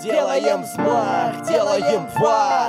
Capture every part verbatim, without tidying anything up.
делаем взмах, делаем два.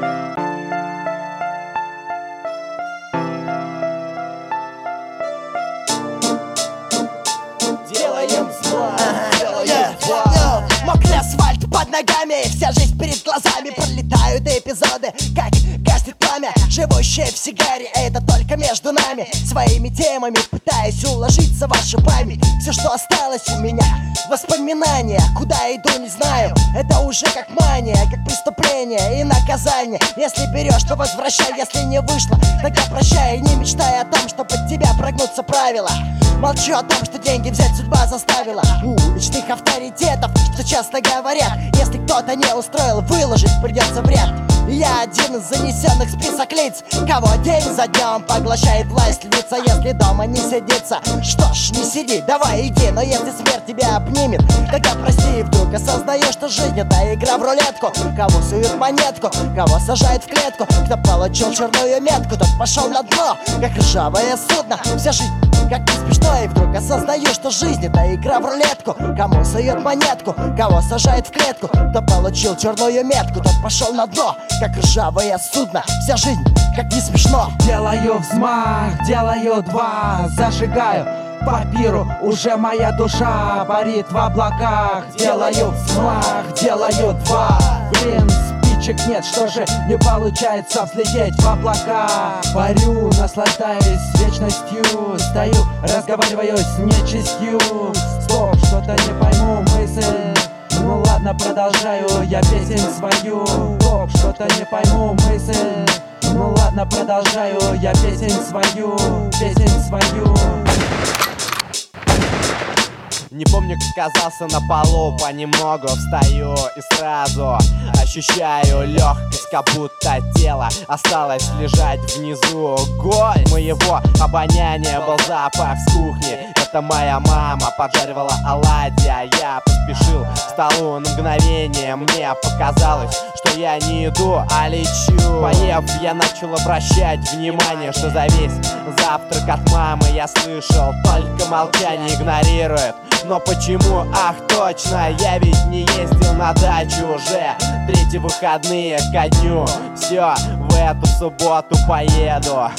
Делаем взмах, делаем два. Мокрый асфальт под ногами, вся жизнь перед глазами. Пролетают эпизоды, как гаснет пламя, живущее в сигаре, это только между нами. Своими темами пытаясь уложиться в вашу память. Все, что осталось у меня, воспоминания. Куда иду, не знаю, это уже как мания, как преступление и наказание. Если берешь, то возвращай, если не вышло, тогда прощай. И не мечтай о том, что под тебя прогнутся правила. Молчу о том, что деньги взять судьба заставила. У уличных авторитетов, что часто говорят, если кто-то не устроил, выложить придется вряд. Я один из занесенных в список лиц, кого день за днем поглощает власть лица. Если дома не сидится, что ж, не сиди, давай иди. Но если смерть тебя обнимет, тогда прости. И вдруг осознаешь, что жизнь это игра в рулетку. Кого суют монетку, кого сажают в клетку. Кто получил черную метку, тот пошел на дно, как ржавое судно. Вся жизнь как не смешно. И вдруг осознаю, что жизнь это игра в рулетку. Кому сует монетку, кого сажает в клетку. Кто получил черную метку, тот пошел на дно, как ржавое судно. Вся жизнь как не смешно. Делаю взмах, делаю два, зажигаю папиру, уже моя душа парит в облаках. Делаю взмах, делаю два. Блин, спичек нет, что же не получается взлететь в облака. Парю, наслаждаюсь вечностью, стою, разговариваю с нечистью. Стоп, что-то не пойму мысль. Ну ладно, продолжаю я песнь свою. Стоп, что-то не пойму мысль. Ну ладно, продолжаю я песнь свою, песнь свою. Не помню, как оказался на полу, понемногу встаю и сразу ощущаю легкость, как будто тело осталось лежать внизу. Голь моего обоняния был запах с кухни. Это моя мама поджаривала оладьи, а я поспешил к столу на мгновение. Мне показалось, что я не иду, а лечу. Поев, я начал обращать внимание, что за весь завтрак от мамы я слышал только молчание, игнорирует. Но почему? Ах, точно, я ведь не ездил на дачу уже третьи выходные ко дню. Все, в эту субботу поеду,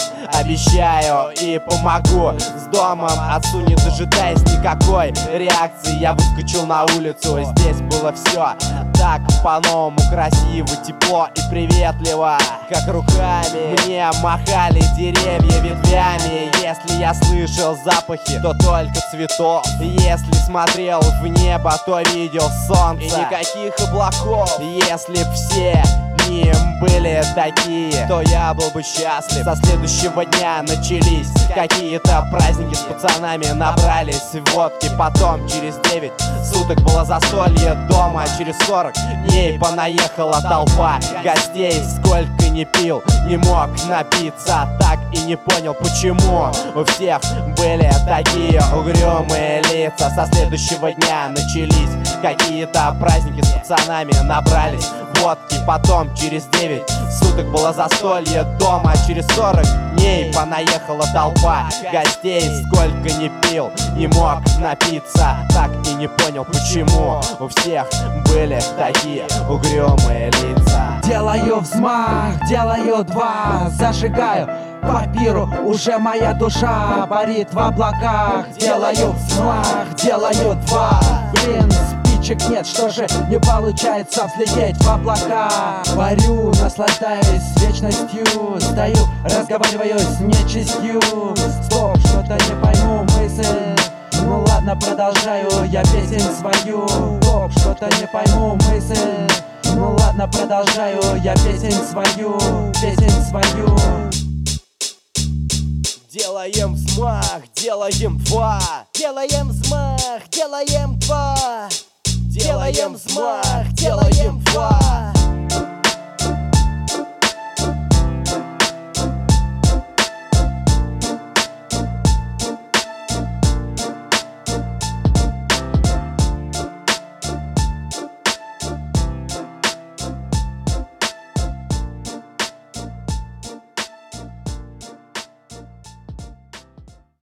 обещаю и помогу с домом. Отцу не дожидаясь никакой реакции, я выскочил на улицу. Здесь было все так по-новому красиво, тепло и приветливо, как руками мне махали деревья ветвями. Если я слышал запахи, то только цветов. Если смотрел в небо, то видел солнце и никаких облаков. Если б все дни были такие, то я был бы счастлив. Со следующего дня начались какие-то праздники, с пацанами набрались водки. Потом через девять суток было застолье дома. Через сорок дней понаехала толпа гостей. Сколько не пил, не мог напиться, так и не понял, почему у всех были такие угрюмые лица. Со следующего дня начались какие-то праздники, с пацанами набрались водки. Потом через девять суток было застолье дома. Через сорок дней понаехала толпа гостей. Сколько не пил, не мог напиться, так и не понял, почему у всех были такие угрюмые лица. Делаю взмах, делаю два, зажигаю папиру, уже моя душа парит в облаках. Делаю взмах, делаю два. Блин, спичек нет, что же не получается взлететь в облака. Парю, наслаждаюсь вечностью, стою, разговариваю с нечистью. Стоп, что-то не пойму мысль. Ну ладно, продолжаю я песнь свою. Стоп, что-то не пойму мысль. Ну ладно, продолжаю я песнь свою, песнь свою. Делаем взмах, делаем два. Делаем взмах, делаем два. Делаем взмах, делаем два.